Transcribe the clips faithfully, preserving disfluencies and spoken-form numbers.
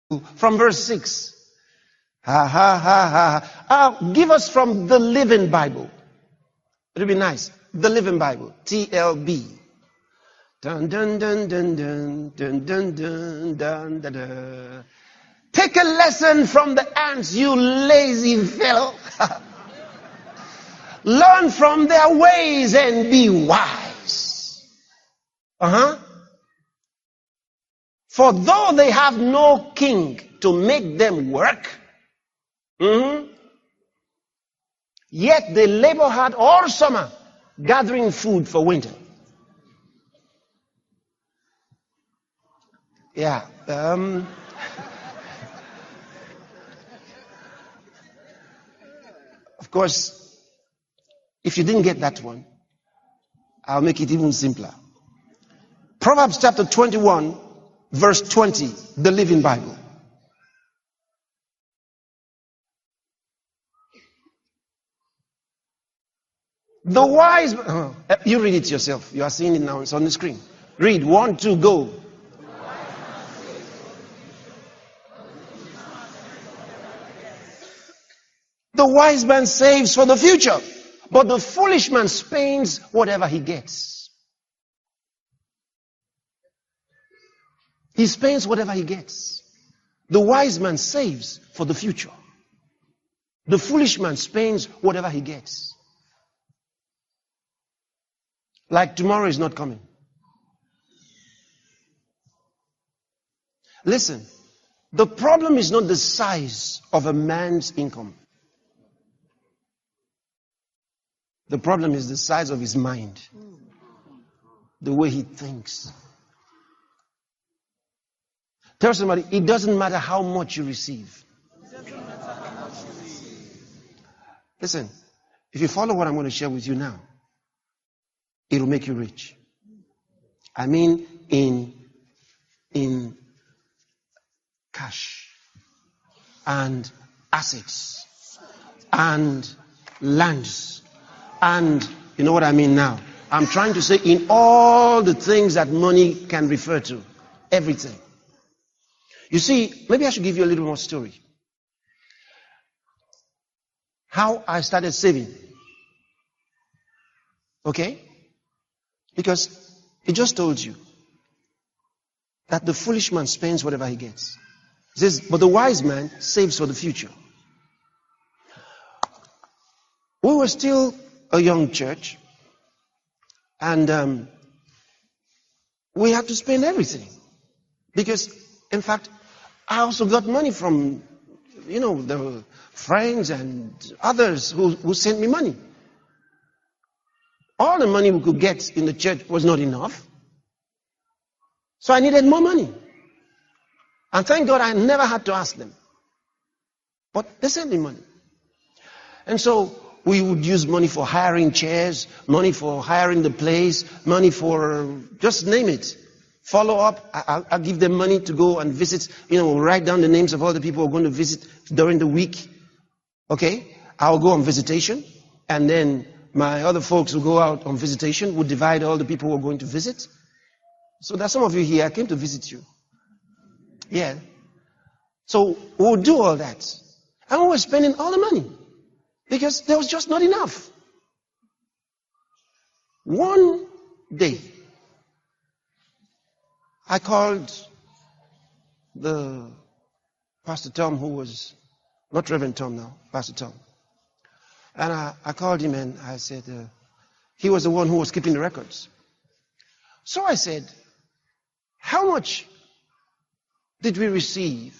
from verse six. Ha ha ha ha. Uh, give us from the Living Bible. It'll be nice. The Living Bible. T L B. Dun dun dun dun dun dun dun dun dun dun dun. Take a lesson from the ants, you lazy fellow. Learn from their ways and be wise. Uh-huh. For though they have no king to make them work, mm-hmm, yet they labor hard all summer, gathering food for winter. Yeah. Um, of course, if you didn't get that one, I'll make it even simpler. Proverbs chapter twenty-one, verse twenty, the Living Bible. The wise, uh, you read it yourself. You are seeing it now. It's on the screen. Read. One, two, go. The wise man saves for the future, but the foolish man spends whatever he gets. He spends whatever he gets. The wise man saves for the future. The foolish man spends whatever he gets. Like tomorrow is not coming. Listen, the problem is not the size of a man's income. The problem is the size of his mind. The way he thinks. Tell somebody, it doesn't matter how much you receive. Listen, if you follow what I'm going to share with you now, it will make you rich. I mean, in, in cash and assets and lands. And you know what I mean now? I'm trying to say in all the things that money can refer to. Everything. You see, maybe I should give you a little more story. How I started saving. Okay? Because he just told you that the foolish man spends whatever he gets. He says, but the wise man saves for the future. We were still a young church, and um, we had to spend everything. Because, in fact, I also got money from, you know, the friends and others who, who sent me money. All the money we could get in the church was not enough. So I needed more money. And thank God I never had to ask them. But they sent me money. And so we would use money for hiring chairs, money for hiring the place, money for, just name it. Follow up. I'll, I'll give them money to go and visit, you know, write down the names of all the people who are going to visit during the week. Okay? I'll go on visitation. And then my other folks who go out on visitation would divide all the people who are going to visit. So there's some of you here. I came to visit you. Yeah. So we'll do all that. And we were spending all the money. Because there was just not enough. One day, I called the Pastor Tom, who was, not Reverend Tom now, Pastor Tom. And I, I called him and I said, uh, he was the one who was keeping the records. So I said, how much did we receive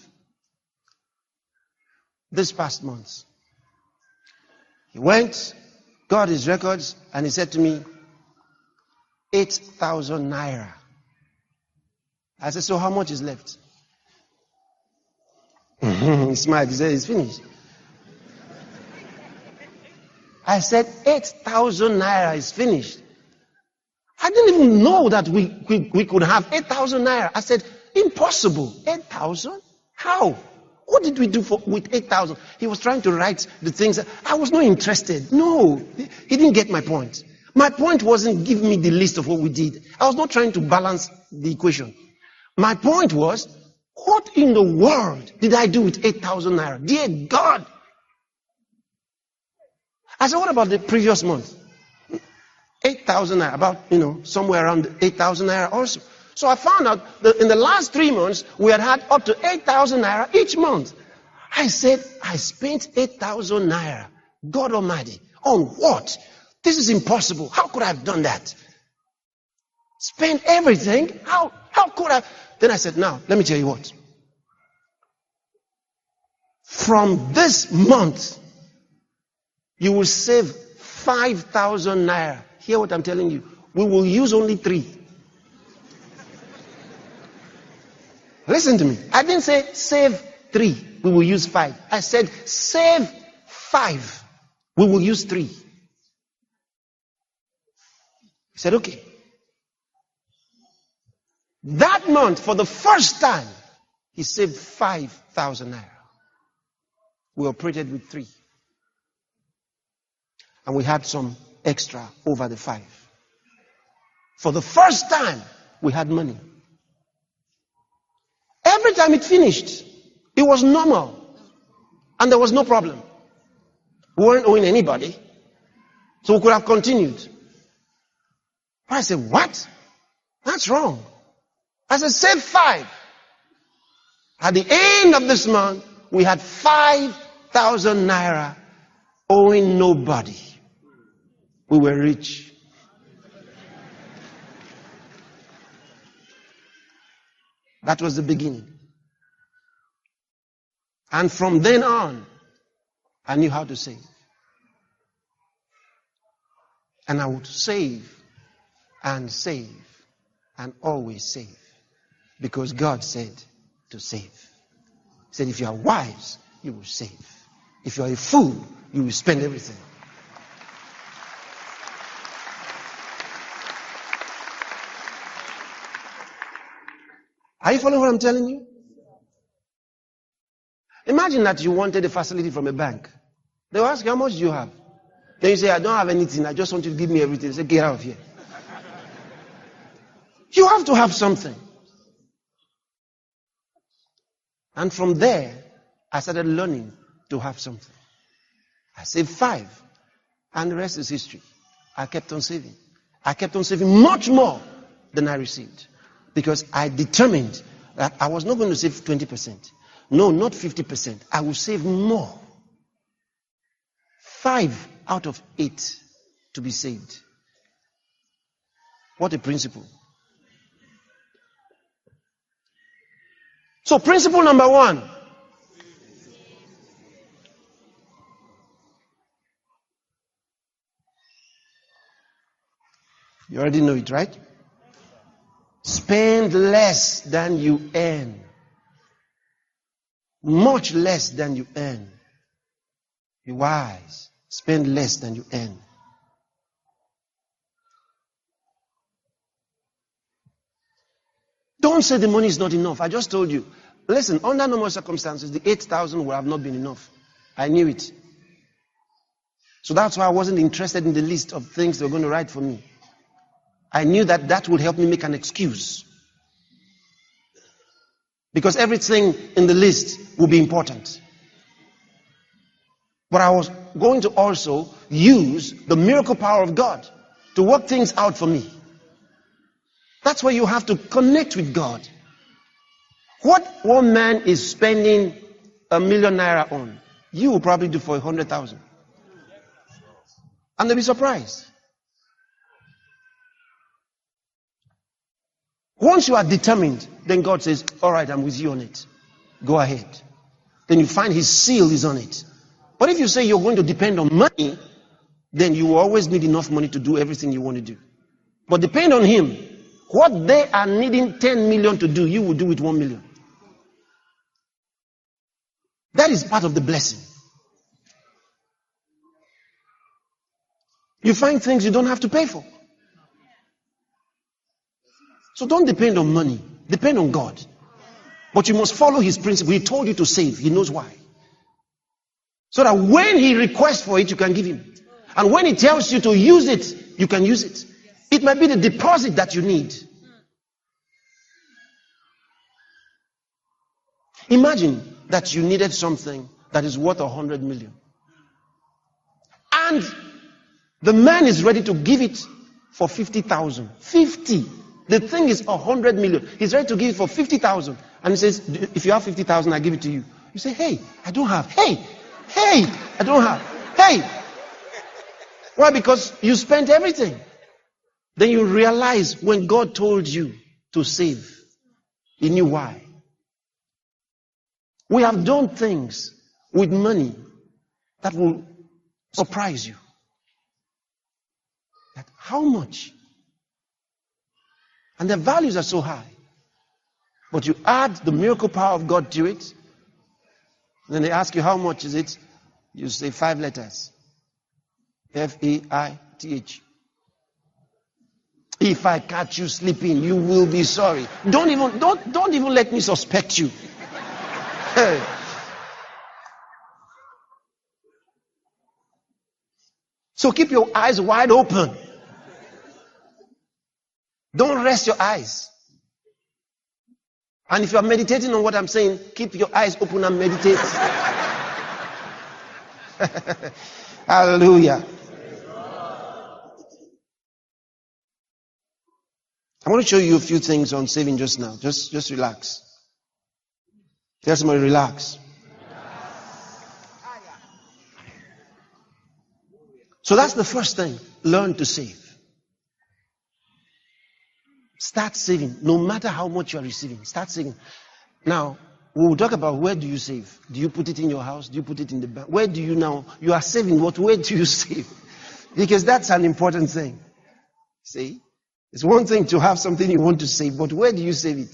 this past month? He went, got his records, and he said to me, eight thousand naira. I said, so how much is left? He smiled, he said, it's finished. I said, eight thousand naira is finished. I didn't even know that we, we, we could have eight thousand naira. I said, impossible. eight thousand? How? What did we do for, with eight thousand? He was trying to write the things. That, I was not interested. No, he didn't get my point. My point wasn't give me the list of what we did. I was not trying to balance the equation. My point was, What in the world did I do with eight thousand naira? Dear God. I said, what about the previous month? eight thousand naira, about, you know, somewhere around eight thousand naira also. So I found out that in the last three months, we had had up to eight thousand naira each month. I said, I spent eight thousand naira. God Almighty. On what? This is impossible. How could I have done that? Spend everything? How, how could I? Then I said, now, let me tell you what. From this month, you will save five thousand naira. Hear what I'm telling you. We will use only three. Listen to me. I didn't say save three. We will use five. I said save five. We will use three. He said, okay. That month, for the first time, he saved five thousand naira. We operated with three. And we had some extra over the five. For the first time, we had money. Every time it finished, it was normal. And there was no problem. We weren't owing anybody. So we could have continued. But I said, what? That's wrong. I said, save five. At the end of this month, we had five thousand naira owing nobody. We were rich. That was the beginning. And from then on, I knew how to save. And I would save and save and always save. Because God said to save. He said, if you are wise, you will save. If you are a fool, you will spend everything. Are you following what I'm telling you? Imagine that you wanted a facility from a bank. They will ask you, how much do you have? Then you say, I don't have anything. I just want you to give me everything. They say, get out of here. You have to have something. And from there, I started learning to have something. I saved five. And the rest is history. I kept on saving. I kept on saving much more than I received. Because I determined that I was not going to save twenty percent. No, not fifty percent. I will save more. Five out of eight to be saved. What a principle. So principle number one. You already know it, right? Spend less than you earn. Much less than you earn. Be wise. Spend less than you earn. Don't say the money is not enough. I just told you. Listen, under normal circumstances, the eight thousand would have not been enough. I knew it. So that's why I wasn't interested in the list of things they were going to write for me. I knew that that would help me make an excuse. Because everything in the list will be important. But I was going to also use the miracle power of God to work things out for me. That's why you have to connect with God. What one man is spending a million naira on, you will probably do for a hundred thousand. And they'll be surprised. Once you are determined, then God says, all right, I'm with you on it. Go ahead. Then you find his seal is on it. But if you say you're going to depend on money, then you will always need enough money to do everything you want to do. But depend on him. What they are needing ten million to do, you will do with one million. That is part of the blessing. You find things you don't have to pay for. So don't depend on money. Depend on God. But you must follow his principle. He told you to save. He knows why. So that when he requests for it, you can give him. And when he tells you to use it, you can use it. It might be the deposit that you need. Imagine that you needed something that is worth a hundred million. And the man is ready to give it for fifty thousand. fifty. The thing is a hundred million. He's ready to give it for fifty thousand. And he says, if you have fifty thousand, I give it to you. You say, hey, I don't have. Hey, hey, I don't have. Hey. Why? Because you spent everything. Then you realize when God told you to save, He knew why. We have done things with money that will surprise you. That how much? And the values are so high. But you add the miracle power of God to it. Then they ask you how much is it? You say five letters. F A I T H. If I catch you sleeping, you will be sorry. Don't even, don't, don't even let me suspect you. Hey. So keep your eyes wide open. Don't rest your eyes. And if you are meditating on what I'm saying, keep your eyes open and meditate. Hallelujah. I want to show you a few things on saving just now. Just, just relax. Tell somebody, relax. So that's the first thing. Learn to save. Start saving. No matter how much you are receiving, start saving. Now, we'll talk about where do you save. Do you put it in your house? Do you put it in the bank? Where do you now? You are saving. What? Where do you save? Because that's an important thing. See? It's one thing to have something you want to save, but where do you save it?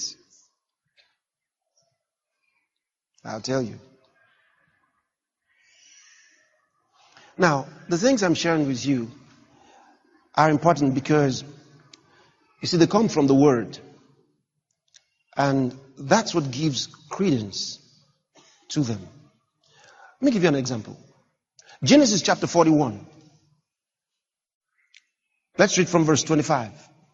I'll tell you. Now, the things I'm sharing with you are important because, you see, they come from the Word. And that's what gives credence to them. Let me give you an example. Genesis chapter forty-one. Let's read from verse twenty-five.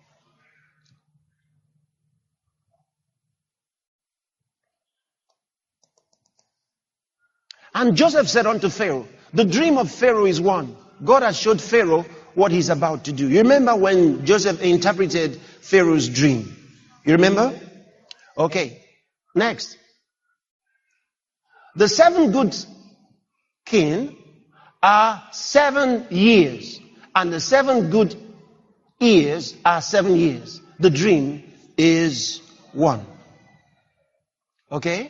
And Joseph said unto Pharaoh, the dream of Pharaoh is one. God has showed Pharaoh what he's about to do. You remember when Joseph interpreted Pharaoh's dream? You remember? Okay. Next. The seven good kings are seven years. And the seven good years are seven years. The dream is one. Okay?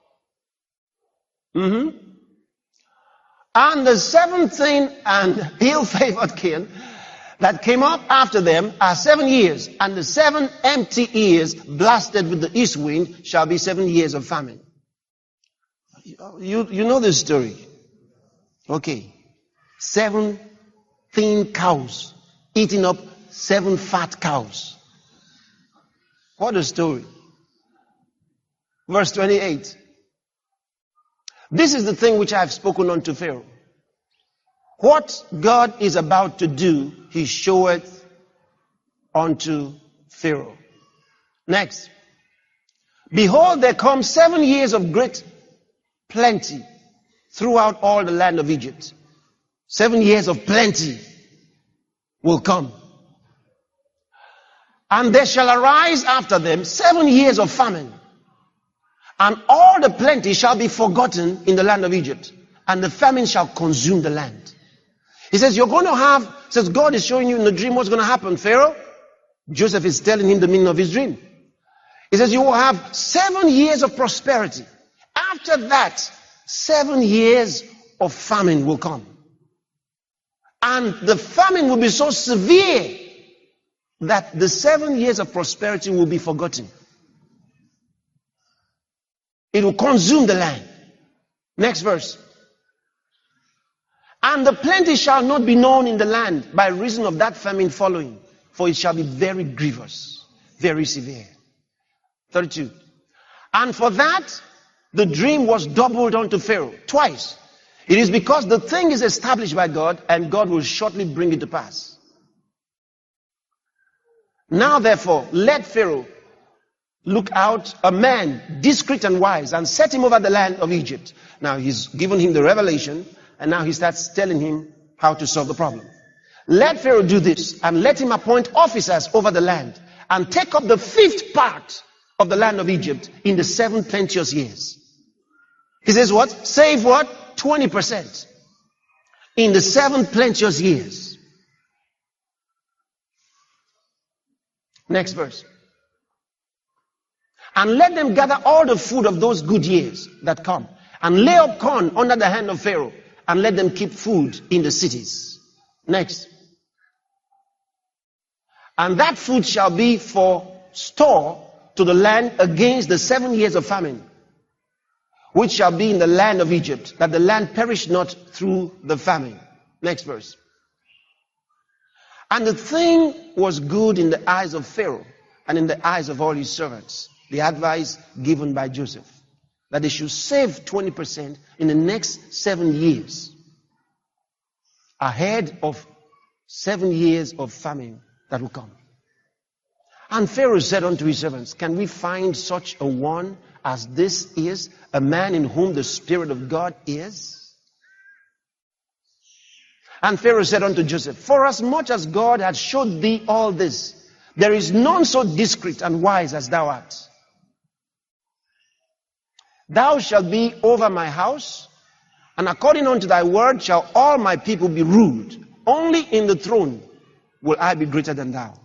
Mm-hmm. And the seventeenth and ill-favored king that came up after them are seven years. And the seven empty years blasted with the east wind shall be seven years of famine. You, you know this story. Okay. Seven thin cows eating up seven fat cows. What a story. Verse twenty-eight. This is the thing which I have spoken unto Pharaoh. What God is about to do, He showeth unto Pharaoh. Next. Behold, there come seven years of great plenty throughout all the land of Egypt. Seven years of plenty will come. And there shall arise after them seven years of famine. And all the plenty shall be forgotten in the land of Egypt. And the famine shall consume the land. He says, you're going to have, says God is showing you in the dream what's going to happen, Pharaoh. Joseph is telling him the meaning of his dream. He says, you will have seven years of prosperity. After that, seven years of famine will come. And the famine will be so severe that the seven years of prosperity will be forgotten. It will consume the land. Next verse. And the plenty shall not be known in the land by reason of that famine following, for it shall be very grievous, very severe. thirty-two. And for that, the dream was doubled unto Pharaoh twice. It is because the thing is established by God, and God will shortly bring it to pass. Now therefore, let Pharaoh look out a man, discreet and wise, and set him over the land of Egypt. Now he's given him the revelation, and now he starts telling him how to solve the problem. Let Pharaoh do this, and let him appoint officers over the land, and take up the fifth part of the land of Egypt in the seven plenteous years. He says what? Save what? twenty percent. In the seven plenteous years. Next verse. And let them gather all the food of those good years that come, and lay up corn under the hand of Pharaoh, and let them keep food in the cities. Next. And that food shall be for store to the land against the seven years of famine, which shall be in the land of Egypt, that the land perish not through the famine. Next verse. And the thing was good in the eyes of Pharaoh and in the eyes of all his servants. The advice given by Joseph, that they should save twenty percent in the next seven years, ahead of seven years of famine that will come. And Pharaoh said unto his servants, can we find such a one as this is, a man in whom the Spirit of God is? And Pharaoh said unto Joseph, for as much as God hath showed thee all this, there is none so discreet and wise as thou art. Thou shalt be over my house, and according unto thy word shall all my people be ruled. Only in the throne will I be greater than thou.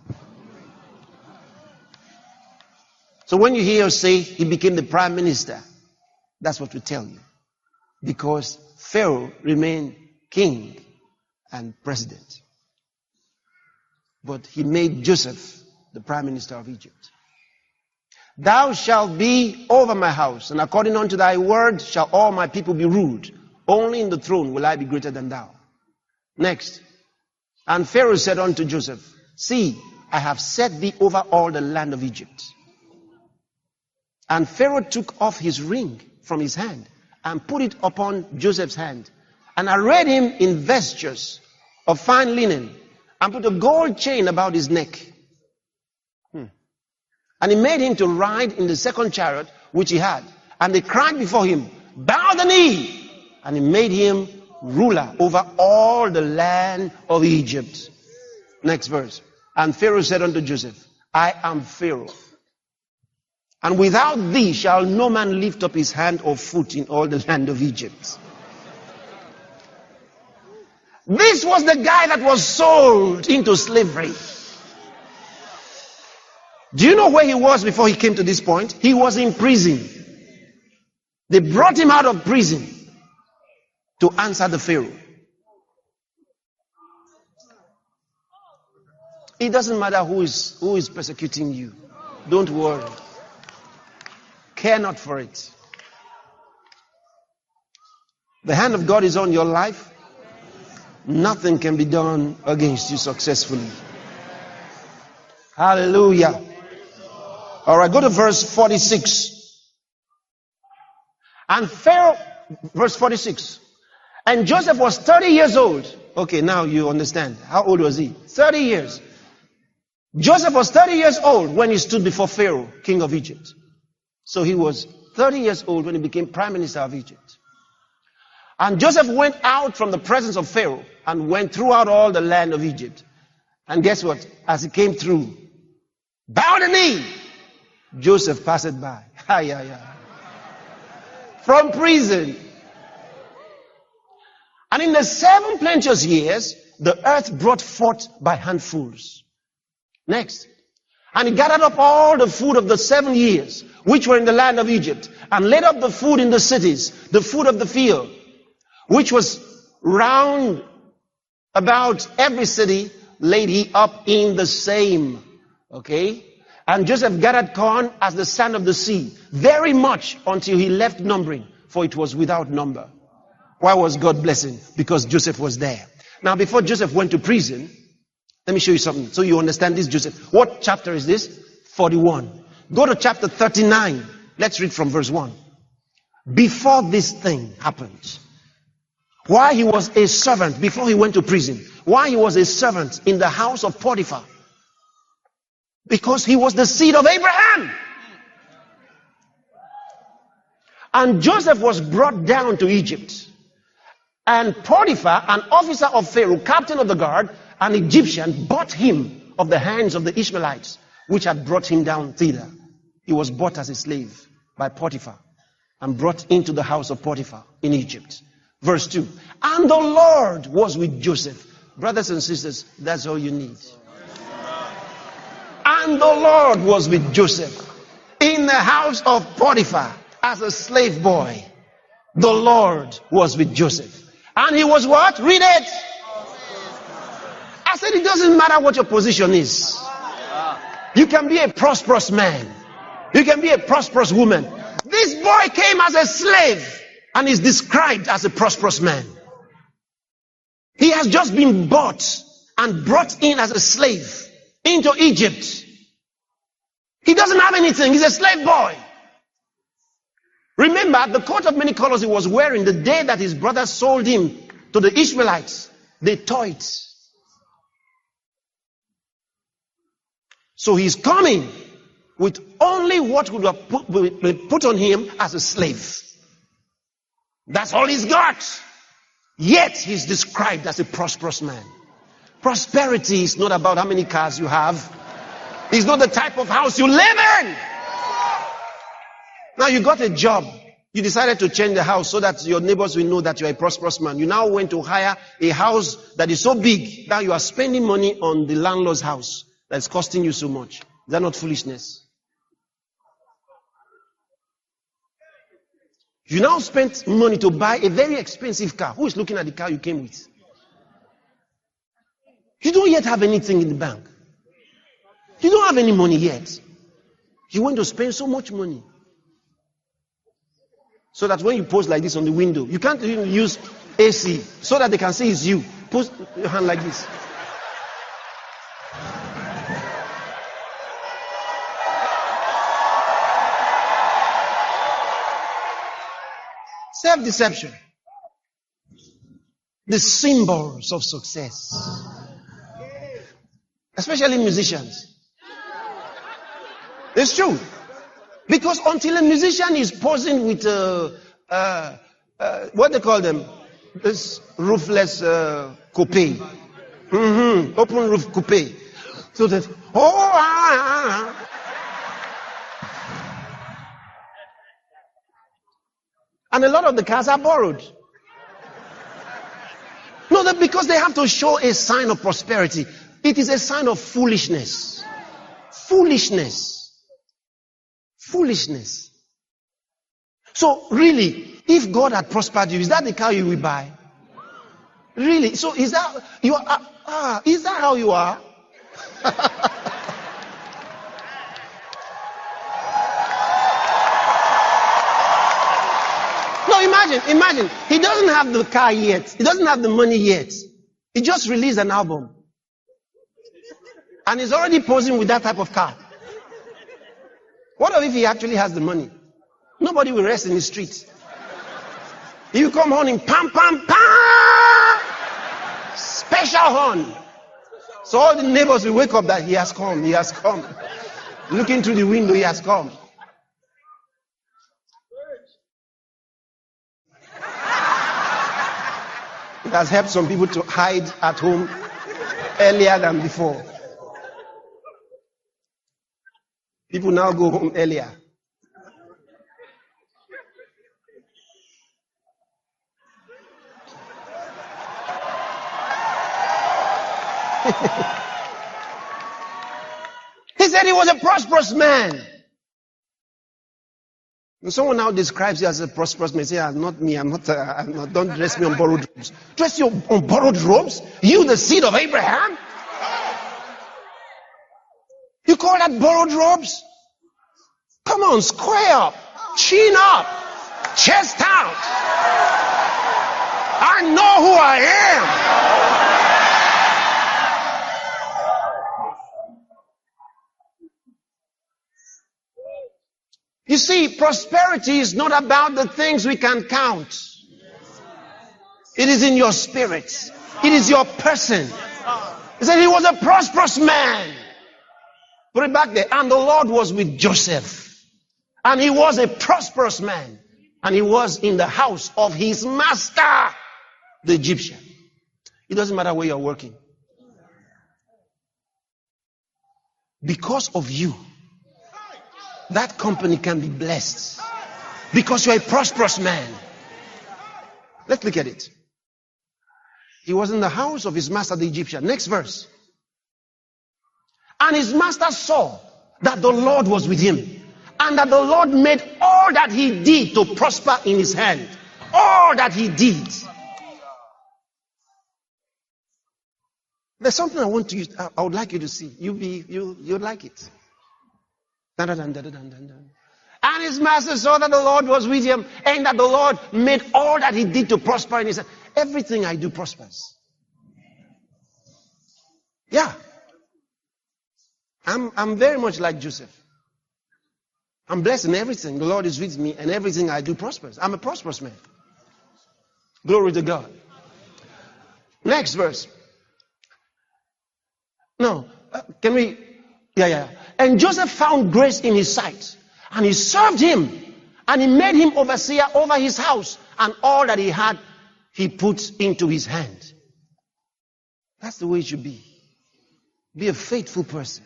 So when you hear us say he became the prime minister, that's what we tell you. Because Pharaoh remained king and president. But he made Joseph the prime minister of Egypt. Thou shalt be over my house, and according unto thy word shall all my people be ruled. Only in the throne will I be greater than thou. Next. And Pharaoh said unto Joseph, see, I have set thee over all the land of Egypt. And Pharaoh took off his ring from his hand and put it upon Joseph's hand, and arrayed him in vestures of fine linen, and put a gold chain about his neck. Hmm. And he made him to ride in the second chariot which he had. And they cried before him, bow the knee. And he made him ruler over all the land of Egypt. Next verse. And Pharaoh said unto Joseph, I am Pharaoh, and without thee shall no man lift up his hand or foot in all the land of Egypt. This was the guy that was sold into slavery. Do you know where he was before he came to this point? He was in prison. They brought him out of prison to answer the Pharaoh. It doesn't matter who is, who is persecuting you. Don't worry. Care not for it. The hand of God is on your life. Nothing can be done against you successfully. Hallelujah. All right, go to verse forty-six. And Pharaoh, verse forty-six. And Joseph was thirty years old. Okay, now you understand. How old was he? thirty years. Joseph was thirty years old when he stood before Pharaoh, king of Egypt. So he was thirty years old when he became prime minister of Egypt. And Joseph went out from the presence of Pharaoh and went throughout all the land of Egypt. And guess what? As he came through, bow the knee, Joseph passed by. Ha, yeah, yeah. From prison. And in the seven plenteous years, the earth brought forth by handfuls. Next. And he gathered up all the food of the seven years, which were in the land of Egypt, and laid up the food in the cities, the food of the field, which was round about every city, laid he up in the same. Okay? And Joseph gathered corn as the sand of the sea, very much until he left numbering, for it was without number. Why was God blessing? Because Joseph was there. Now, before Joseph went to prison, let me show you something so you understand this Joseph. What chapter is this? forty-one. Go to chapter thirty-nine. Let's read from verse one. Before this thing happened, why he was a servant before he went to prison, why he was a servant in the house of Potiphar, because he was the seed of Abraham. And Joseph was brought down to Egypt. And Potiphar, an officer of Pharaoh, captain of the guard, an Egyptian, bought him of the hands of the Ishmaelites, which had brought him down thither. He was bought as a slave by Potiphar and brought into the house of Potiphar in Egypt. Verse two. And the Lord was with Joseph. Brothers and sisters, that's all you need. And the Lord was with Joseph in the house of Potiphar as a slave boy. The Lord was with Joseph. And he was what? Read it. I said it doesn't matter what your position is. You can be a prosperous man. You can be a prosperous woman. This boy came as a slave and is described as a prosperous man. He has just been bought and brought in as a slave into Egypt. He doesn't have anything. He's a slave boy. Remember, the coat of many colors he was wearing the day that his brothers sold him to the Ishmaelites, they tore it. So he's coming with only what would have put, be put on him as a slave. That's all he's got. Yet he's described as a prosperous man. Prosperity is not about how many cars you have. It's not the type of house you live in. Now you got a job. You decided to change the house so that your neighbors will know that you're a prosperous man. You now went to hire a house that is so big that you are spending money on the landlord's house that's costing you so much. Is that not foolishness? You now spent money to buy a very expensive car. Who is looking at the car you came with? You don't yet have anything in the bank. You don't have any money yet. You want to spend so much money. So that when you post like this on the window, you can't even use A C so that they can see it's you. Post your hand like this. Self-deception. The symbols of success. Especially musicians. It's true. Because until a musician is posing with uh, uh, uh, what they call them, this roofless uh, coupe, mm-hmm. open roof coupe, so that oh, ah, ah. And a lot of the cars are borrowed. No, that because they have to show a sign of prosperity. It is a sign of foolishness. Foolishness. Foolishness. So really, if God had prospered you, is that the car you will buy? Really? So is that you are? Ah, ah, is that how you are? No, imagine, imagine. He doesn't have the car yet. He doesn't have the money yet. He just released an album. And he's already posing with that type of car. What if he actually has the money? Nobody will rest in the street. You come horning, pam, pam, pam! Special horn. So all the neighbors will wake up that he has come, he has come. Looking through the window, he has come. It has helped some people to hide at home earlier than before. People now go home earlier. He said he was a prosperous man. And someone now describes you as a prosperous man. Say, ah, not me, I'm not, uh, I'm not, don't dress me on borrowed robes. Dress you on borrowed robes? You, the seed of Abraham? You call that borrowed robes? Come on, square up, chin up, chest out. I know who I am. You see, prosperity is not about the things we can count. It is in your spirit. It is your person. He said he was a prosperous man. Put it back there. And the Lord was with Joseph. And he was a prosperous man. And he was in the house of his master, the Egyptian. It doesn't matter where you're working. Because of you, that company can be blessed. Because you're a prosperous man. Let's look at it. He was in the house of his master, the Egyptian. Next verse. And his master saw that the Lord was with him, and that the Lord made all that he did to prosper in his hand. All that he did. There's something I want to use, I would like you to see. You be you you'd like it. Dun, dun, dun, dun, dun, dun, dun. And his master saw that the Lord was with him, and that the Lord made all that he did to prosper in his hand. Everything I do prospers. Yeah. I'm I'm very much like Joseph. I'm blessed in everything. The Lord is with me, and everything I do prospers. I'm a prosperous man. Glory to God. Next verse. No, uh, can we? Yeah, yeah. And Joseph found grace in his sight, and he served him, and he made him overseer over his house, and all that he had, he put into his hand. That's the way it should be. Be a faithful person.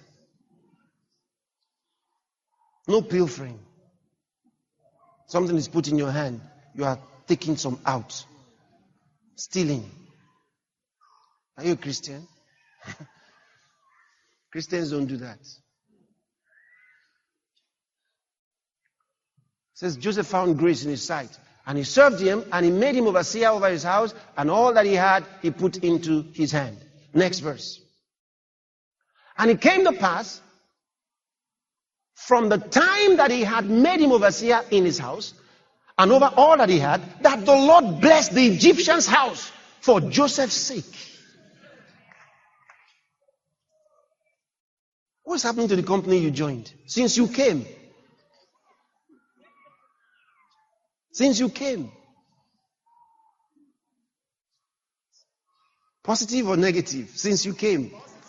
No pilfering. Something is put in your hand, you are taking some out. Stealing. Are you a Christian? Christians don't do that. It says Joseph found grace in his sight, and he served him, and he made him overseer over his house, and all that he had he put into his hand. Next verse. And it came to pass, from the time that he had made him overseer in his house, and over all that he had, that the Lord blessed the Egyptian's house for Joseph's sake. What's happening to the company you joined? Since you came. Since you came. Positive or negative? Since you came.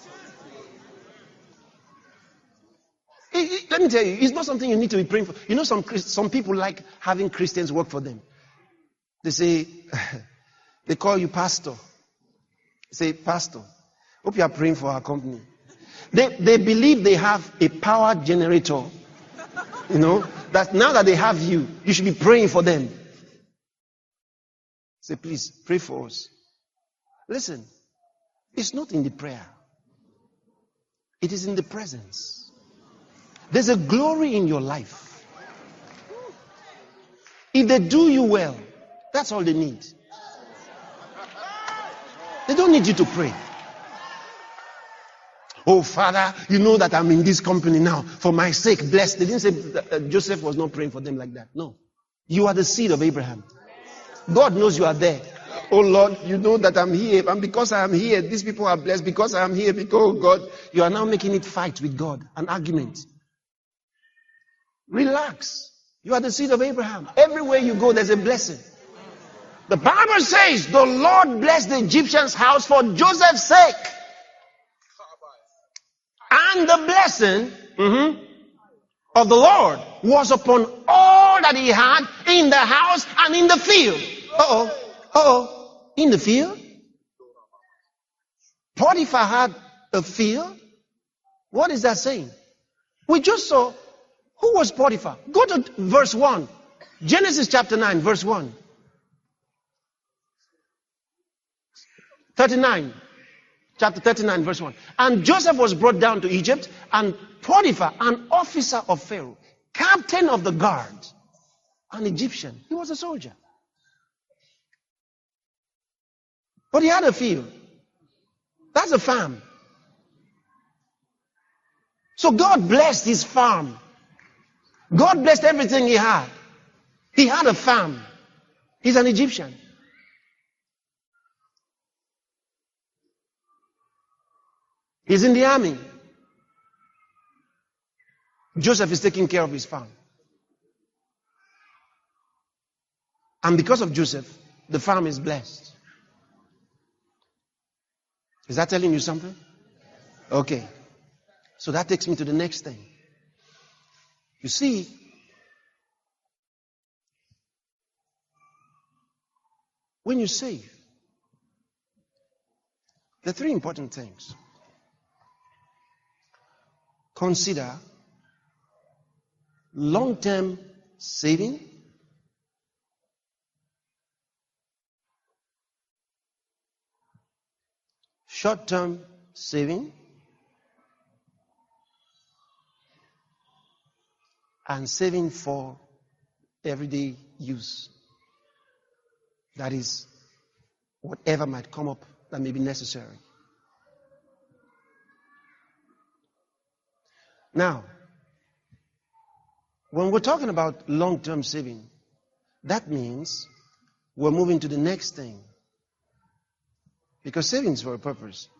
It, it, let me tell you, it's not something you need to be praying for. You know, some some people like having Christians work for them. They say, they call you pastor. They say, pastor, hope you are praying for our company. They, they believe they have a power generator. You know, that now that they have you, you should be praying for them. Say, please, pray for us. Listen, it's not in the prayer. It is in the presence. There's a glory in your life. If they do you well, that's all they need. They don't need you to pray. Oh, Father, you know that I'm in this company now. For my sake, bless. They didn't say that Joseph was not praying for them like that. No. You are the seed of Abraham. God knows you are there. Oh, Lord, you know that I'm here. And because I am here, these people are blessed. Because I am here, because God, you are now making it fight with God. An argument. Relax. You are the seed of Abraham. Everywhere you go, there's a blessing. The Bible says the Lord blessed the Egyptian's house for Joseph's sake. And the blessing mm-hmm, of the Lord was upon all that he had in the house and in the field. Uh-oh. Uh-oh. In the field? Potiphar had a field? What is that saying? We just saw, who was Potiphar? Go to verse one. Genesis chapter nine, verse one. thirty-nine. Chapter thirty-nine, verse one. And Joseph was brought down to Egypt, and Potiphar, an officer of Pharaoh, captain of the guard, an Egyptian. He was a soldier. But he had a field. That's a farm. So God blessed his farm. God blessed everything he had. He had a farm. He's an Egyptian. He's in the army. Joseph is taking care of his farm. And because of Joseph, the farm is blessed. Is that telling you something? Okay. So that takes me to the next thing. You see, when you save, there are three important things. Consider long-term saving, short-term saving, and saving for everyday use. That is, whatever might come up that may be necessary. Now, when we're talking about long-term saving, that means we're moving to the next thing. Because savings for a purpose.